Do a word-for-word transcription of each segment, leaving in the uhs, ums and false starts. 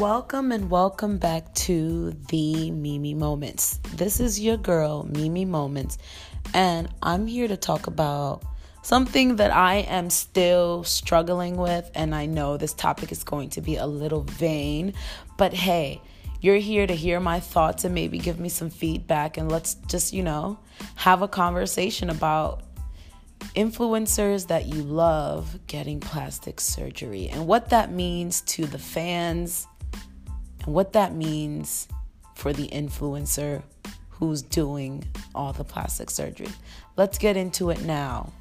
Welcome and welcome back to the Mimi Moments. This is your girl, Mimi Moments, and I'm here to talk about something that I am still struggling with, and I know this topic is going to be a little vain, but hey, you're here to hear my thoughts and maybe give me some feedback, and let's just, you know, have a conversation about influencers that you love getting plastic surgery and what that means to the fans and what that means for the influencer who's doing all the plastic surgery. Let's get into it now.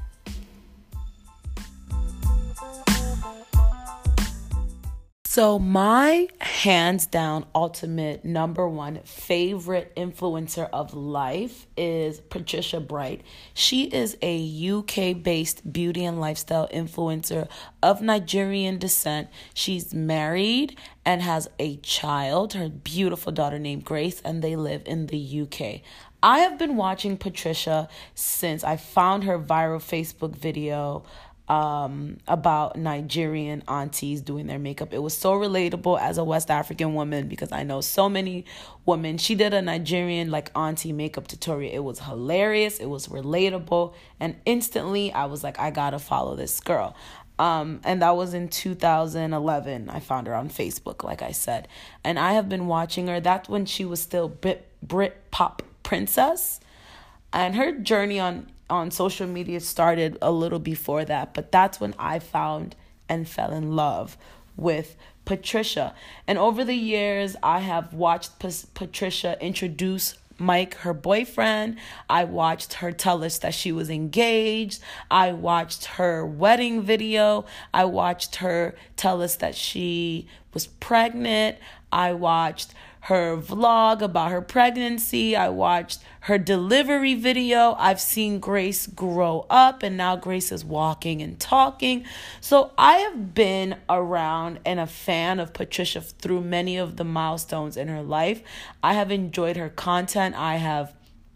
So my hands down ultimate number one favorite influencer of life is Patricia Bright. She is a U K-based beauty and lifestyle influencer of Nigerian descent. She's married and has a child, her beautiful daughter named Grace, and they live in the U K. I have been watching Patricia since I found her viral Facebook video Um, about Nigerian aunties doing their makeup. It was so relatable as a West African woman because I know so many women. She did a Nigerian like auntie makeup tutorial. It was hilarious. It was relatable. And instantly I was like, I gotta follow this girl. Um, and that was in two thousand eleven. I found her on Facebook, like I said. And I have been watching her. That's when she was still Brit, Brit Pop Princess. And her journey on on social media started a little before that, but that's when I found and fell in love with Patricia. And over the years, I have watched P- Patricia introduce Mike, her boyfriend. I watched her tell us that she was engaged. I watched her wedding video. I watched her tell us that she was pregnant. I watched her vlog about her pregnancy. I watched her delivery video. I've seen Grace grow up, and now Grace is walking and talking. So I have been around and a fan of Patricia through many of the milestones in her life. I have enjoyed her content. I have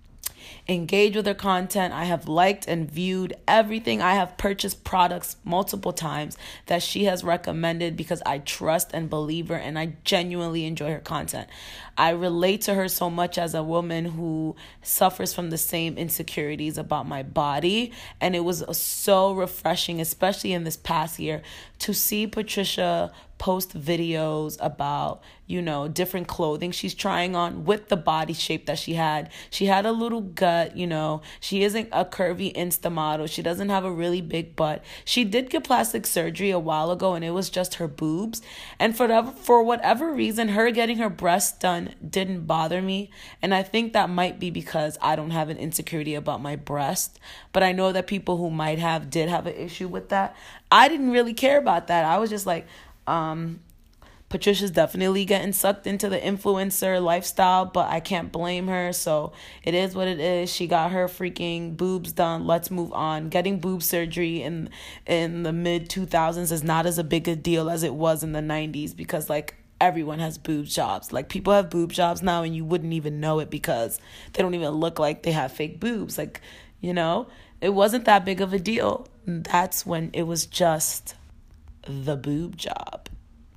engaged with her content. I have liked and viewed everything. I have purchased products multiple times that she has recommended because I trust and believe her, and I genuinely enjoy her content. I relate to her so much as a woman who suffers from the same insecurities about my body, and it was so refreshing, especially in this past year, to see Patricia post videos about, you know, different clothing she's trying on with the body shape that she had. She had a little gut, you know. She isn't a curvy Insta model. She doesn't have a really big butt. She did get plastic surgery a while ago, and it was just her boobs. And for whatever, for whatever reason, her getting her breasts done didn't bother me. And I think that might be because I don't have an insecurity about my breast. But I know that people who might have did have an issue with that. I didn't really care about that. I was just like, Um, Patricia's definitely getting sucked into the influencer lifestyle, but I can't blame her. So it is what it is. She got her freaking boobs done. Let's move on. Getting boob surgery in in the mid two thousands is not as a big a deal as it was in the nineties because like everyone has boob jobs. Like people have boob jobs now and you wouldn't even know it because they don't even look like they have fake boobs. Like, you know, it wasn't that big of a deal. That's when it was just the boob job.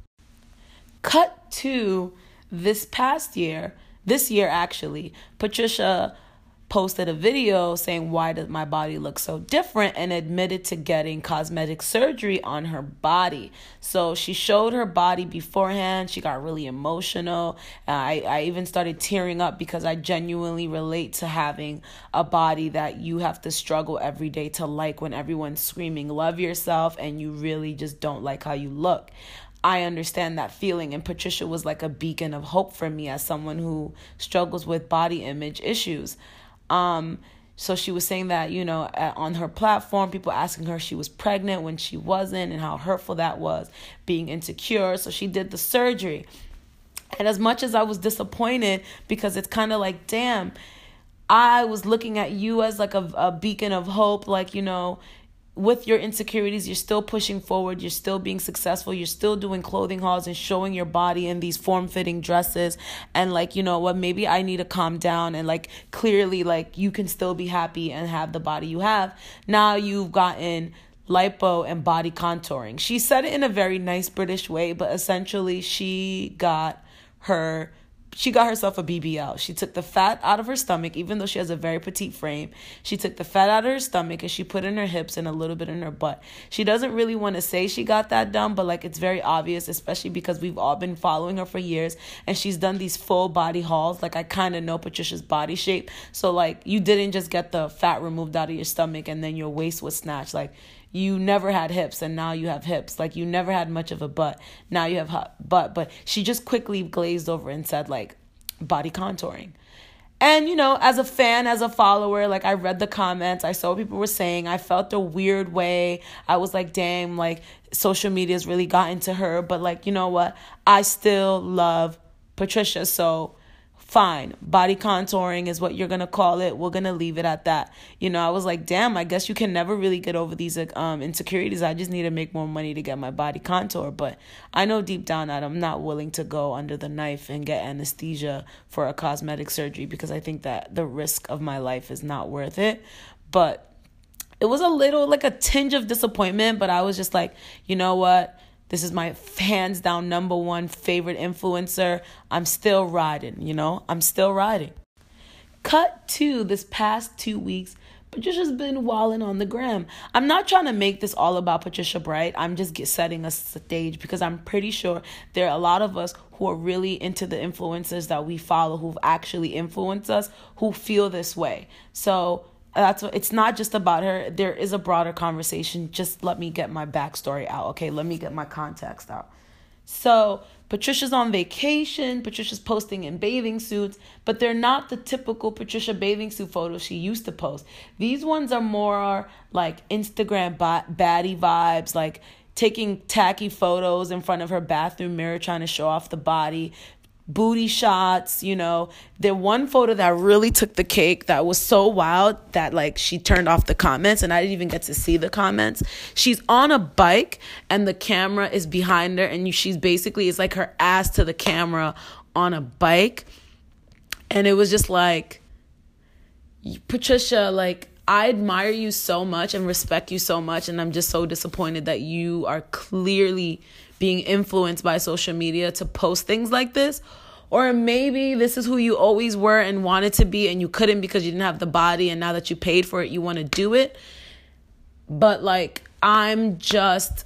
Cut to this past year, this year actually, Patricia posted a video saying, why does my body look so different, and admitted to getting cosmetic surgery on her body. So she showed her body beforehand. She got really emotional. I, I even started tearing up because I genuinely relate to having a body that you have to struggle every day to like when everyone's screaming, love yourself, and you really just don't like how you look. I understand that feeling, and Patricia was like a beacon of hope for me as someone who struggles with body image issues. Um, so she was saying that, you know, on her platform, people asking her she was pregnant when she wasn't and how hurtful that was, being insecure. So she did the surgery. And as much as I was disappointed because it's kind of like, damn, I was looking at you as like a, a beacon of hope, like, you know, with your insecurities, you're still pushing forward, you're still being successful, you're still doing clothing hauls and showing your body in these form-fitting dresses, and like, you know what, maybe I need to calm down, and like clearly like you can still be happy and have the body you have. Now you've gotten lipo and body contouring. She said it in a very nice British way, but essentially she got her She got herself a B B L. She took the fat out of her stomach, even though she has a very petite frame. She took the fat out of her stomach and she put in her hips and a little bit in her butt. She doesn't really want to say she got that done, but like it's very obvious, especially because we've all been following her for years and she's done these full body hauls. Like I kind of know Patricia's body shape. So like you didn't just get the fat removed out of your stomach and then your waist was snatched. Like you never had hips and now you have hips. Like you never had much of a butt. Now you have a butt. But she just quickly glazed over and said like body contouring. And, you know, as a fan, as a follower, like I read the comments. I saw what people were saying. I felt a weird way. I was like, damn, like social media's really gotten to her. But like, you know what? I still love Patricia. So fine, body contouring is what you're going to call it. We're going to leave it at that. You know, I was like, damn, I guess you can never really get over these um, insecurities. I just need to make more money to get my body contour. But I know deep down that I'm not willing to go under the knife and get anesthesia for a cosmetic surgery because I think that the risk of my life is not worth it. But it was a little like a tinge of disappointment, but I was just like, you know what? This is my hands down number one favorite influencer. I'm still riding, you know? I'm still riding. Cut to this past two weeks, Patricia's been wilding on the gram. I'm not trying to make this all about Patricia Bright. I'm just get, setting a stage because I'm pretty sure there are a lot of us who are really into the influencers that we follow, who've actually influenced us, who feel this way. So that's what, it's not just about her. There is a broader conversation. Just let me get my backstory out. Okay, let me get my context out. So Patricia's on vacation. Patricia's posting in bathing suits, but they're not the typical Patricia bathing suit photos she used to post. These ones are more like Instagram baddie vibes, like taking tacky photos in front of her bathroom mirror, trying to show off the body. Booty shots, you know. The one photo that really took the cake, that was so wild that like she turned off the comments and I didn't even get to see the comments. She's on a bike and the camera is behind her and you, she's basically, it's like her ass to the camera on a bike. And it was just like, Patricia, like, I admire you so much and respect you so much. And I'm just so disappointed that you are clearly being influenced by social media to post things like this. Or maybe this is who you always were and wanted to be and you couldn't because you didn't have the body, and now that you paid for it, you want to do it. But like, I'm just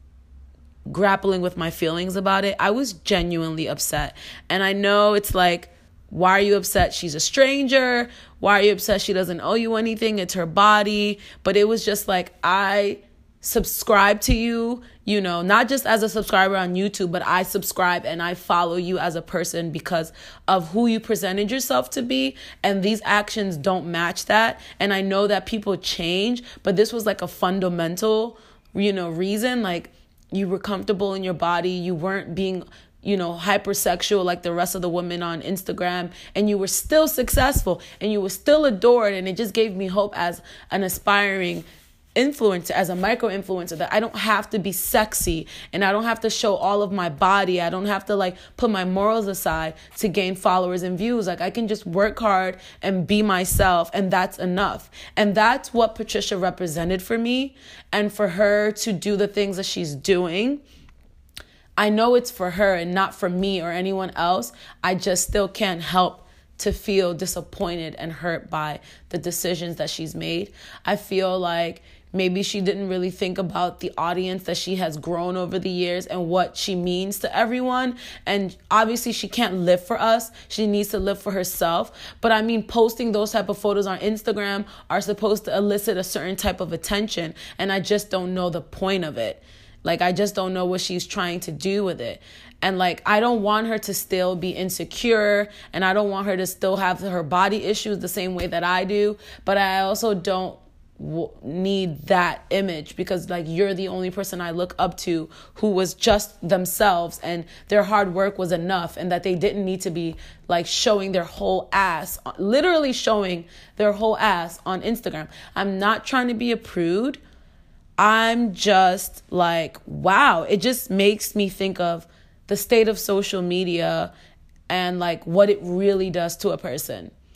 grappling with my feelings about it. I was genuinely upset. And I know it's like, why are you upset? She's a stranger. Why are you upset? She doesn't owe you anything. It's her body. But it was just like, I subscribe to you, you know, not just as a subscriber on YouTube, but I subscribe and I follow you as a person because of who you presented yourself to be. And these actions don't match that. And I know that people change, but this was like a fundamental, you know, reason. Like, you were comfortable in your body. You weren't being, you know, hypersexual like the rest of the women on Instagram, and you were still successful and you were still adored. And it just gave me hope as an aspiring influencer, as a micro influencer, that I don't have to be sexy and I don't have to show all of my body. I don't have to like put my morals aside to gain followers and views. Like, I can just work hard and be myself, and that's enough. And that's what Patricia represented for me. And for her to do the things that she's doing, I know it's for her and not for me or anyone else. I just still can't help to feel disappointed and hurt by the decisions that she's made. I feel like maybe she didn't really think about the audience that she has grown over the years and what she means to everyone. And obviously she can't live for us. She needs to live for herself. But I mean, posting those type of photos on Instagram are supposed to elicit a certain type of attention. And I just don't know the point of it. Like, I just don't know what she's trying to do with it. And like, I don't want her to still be insecure, and I don't want her to still have her body issues the same way that I do. But I also don't w- need that image, because like, you're the only person I look up to who was just themselves and their hard work was enough, and that they didn't need to be like showing their whole ass, literally showing their whole ass on Instagram. I'm not trying to be a prude. I'm just like, wow, it just makes me think of the state of social media and like what it really does to a person.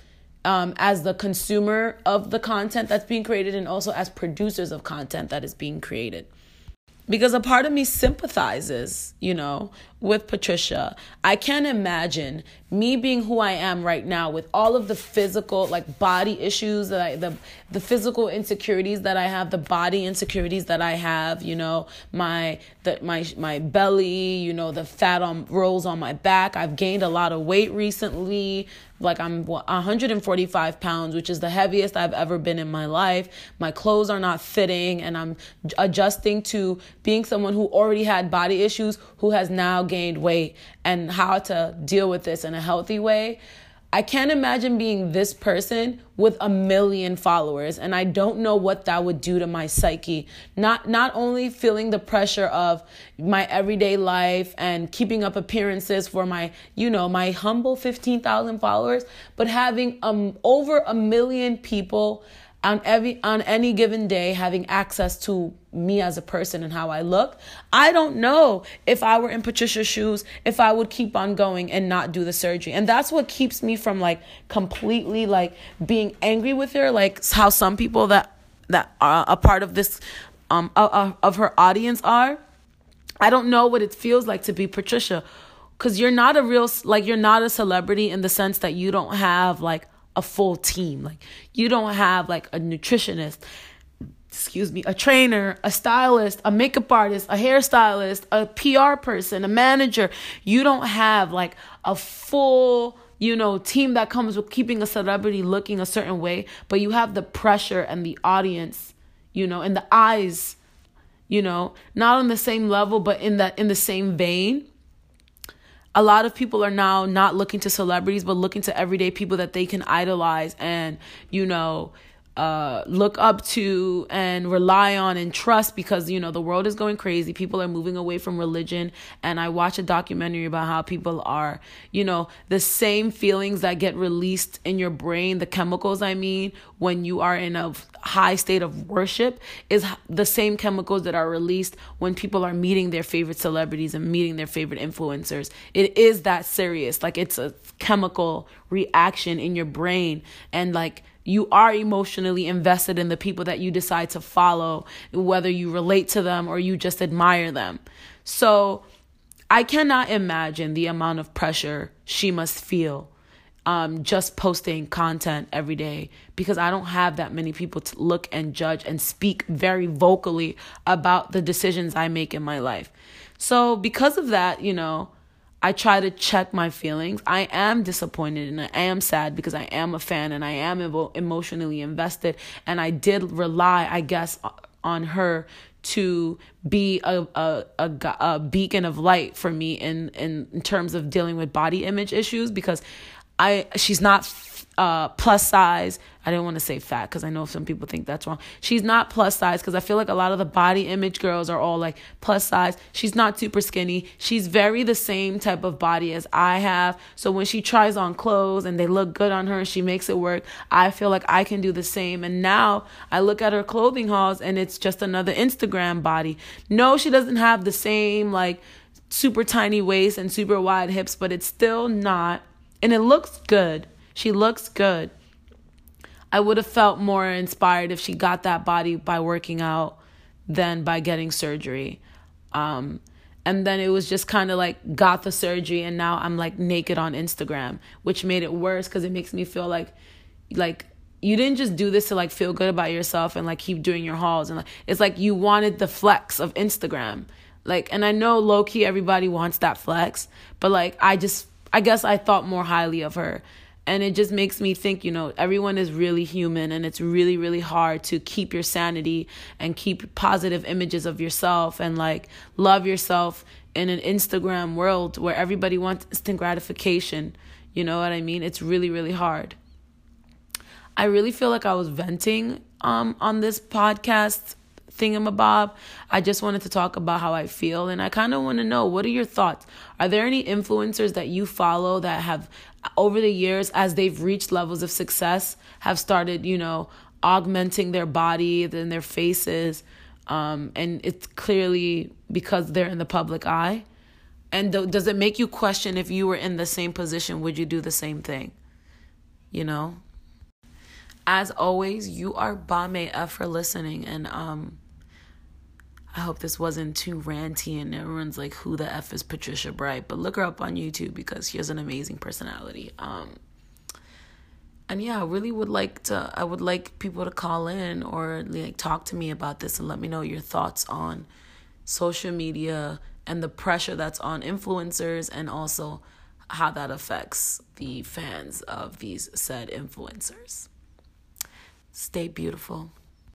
um, as the consumer of the content that's being created, and also as producers of content that is being created. Because a part of me sympathizes, you know, with Patricia. I can't imagine me being who I am right now with all of the physical, like body issues that I, the the physical insecurities that I have, the body insecurities that I have, you know, my the, my my belly, you know, the fat on rolls on my back. I've gained a lot of weight recently. Like I'm one hundred forty-five pounds, which is the heaviest I've ever been in my life. My clothes are not fitting, and I'm adjusting to being someone who already had body issues, who has now gained weight, and how to deal with this in a healthy way. I can't imagine being this person with a million followers, and I don't know what that would do to my psyche. Not not only feeling the pressure of my everyday life and keeping up appearances for my, you know, my humble fifteen thousand followers, but having um over a million people on every on any given day having access to me as a person and how I look. I don't know if I were in Patricia's shoes, if I would keep on going and not do the surgery. And that's what keeps me from like completely like being angry with her, like how some people that that are a part of this um uh, of her audience are. I don't know what it feels like to be Patricia, because you're not a real, like you're not a celebrity in the sense that you don't have like a full team. Like you don't have like a nutritionist, excuse me, a trainer, a stylist, a makeup artist, a hairstylist, a P R person, a manager. You don't have like a full, you know, team that comes with keeping a celebrity looking a certain way, but you have the pressure and the audience, you know, and the eyes, you know, not on the same level, but in that, in the same vein. A lot of people are now not looking to celebrities, but looking to everyday people that they can idolize and, you know, uh, look up to and rely on and trust, because, you know, the world is going crazy. People are moving away from religion. And I watched a documentary about how people are, you know, the same feelings that get released in your brain, the chemicals, I mean, when you are in a high state of worship, is the same chemicals that are released when people are meeting their favorite celebrities and meeting their favorite influencers. It is that serious. Like it's a chemical reaction in your brain, and like you are emotionally invested in the people that you decide to follow, whether you relate to them or you just admire them. So I cannot imagine the amount of pressure she must feel um, just posting content every day, because I don't have that many people to look and judge and speak very vocally about the decisions I make in my life. So because of that, you know, I try to check my feelings. I am disappointed and I am sad, because I am a fan and I am evo- emotionally invested. And I did rely, I guess, on her to be a a, a, a beacon of light for me in, in, in terms of dealing with body image issues, because I she's not uh, plus size. I didn't want to say fat, because I know some people think that's wrong. She's not plus size, because I feel like a lot of the body image girls are all like plus size. She's not super skinny. She's very the same type of body as I have. So when she tries on clothes and they look good on her and she makes it work, I feel like I can do the same. And now I look at her clothing hauls and it's just another Instagram body. No, she doesn't have the same like super tiny waist and super wide hips, but it's still not. And it looks good. She looks good. I would have felt more inspired if she got that body by working out than by getting surgery. Um, and then it was just kind of like got the surgery and now I'm like naked on Instagram, which made it worse because it makes me feel like like you didn't just do this to like feel good about yourself and like keep doing your hauls. And like, it's like you wanted the flex of Instagram. Like, and I know low key everybody wants that flex, but like I just, I guess I thought more highly of her. And it just makes me think, you know, everyone is really human and it's really, really hard to keep your sanity and keep positive images of yourself and like love yourself in an Instagram world where everybody wants instant gratification. You know what I mean? It's really, really hard. I really feel like I was venting um, on this podcast thingamabob. I just wanted to talk about how I feel. And I kind of want to know, what are your thoughts? Are there any influencers that you follow that have, over the years, as they've reached levels of success, have started, you know, augmenting their body and their faces? Um, and it's clearly because they're in the public eye. And th- does it make you question, if you were in the same position, would you do the same thing? You know? As always, you are Bame F for listening. And um, I hope this wasn't too ranty and everyone's like, who the F is Patricia Bright? But look her up on YouTube because she has an amazing personality. Um, and yeah, I really would like to, I would like people to call in or like talk to me about this and let me know your thoughts on social media and the pressure that's on influencers and also how that affects the fans of these said influencers. Stay beautiful.